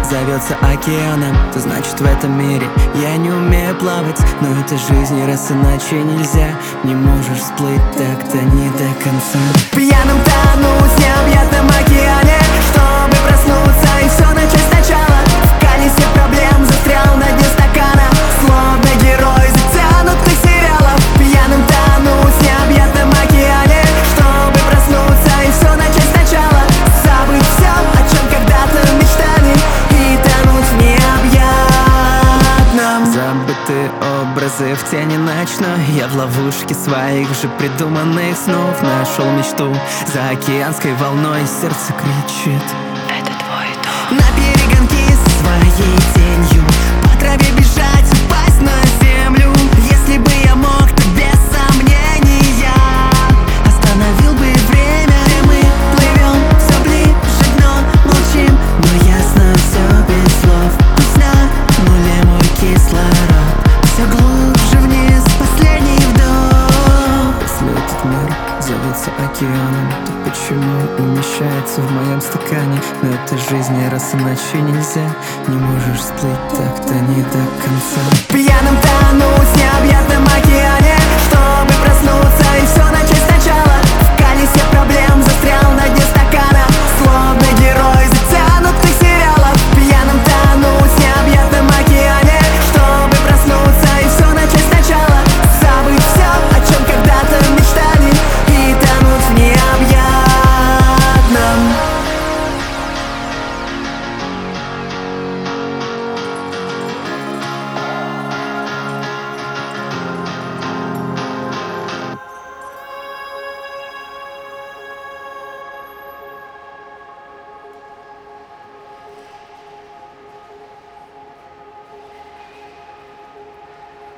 зовется океаном, то значит в этом мире я не умею плавать. Но это жизнь, и раз иначе нельзя. Не можешь всплыть, так-то не до конца. Пьяным тонуть в необъятном океане, чтобы проснуться и все начать сначала. В колесе проблем застрял на дне стакана, словно герой затянутых сериалов. Пьяным тонуть в необъятном океане, чтобы проснуться и все начать сначала. Забыть все, о чем когда-то мечтали, и тонуть в необъятном. Забытые образы в тени ночной, я в ловушке своих же придуманных снов. Нашел мечту за океанской волной, сердце кричит: это твой дом. На перегонки со своей тенью, по траве бежать, упасть на землю. Если бы я мог, то без сомнения остановил бы время. Где мы плывем все ближе, дно молчим, но ясно все без слов. Уснули мой кислород, все глубже вниз, последний вдох. Если этот мир зовется океаном, то почему умещается в моем стакане? Но это жизнь, и раз иначе нельзя. Не можешь всплыть, так-то не до конца. Пьяным тонуть в необъятном океане, чтобы проснуться и все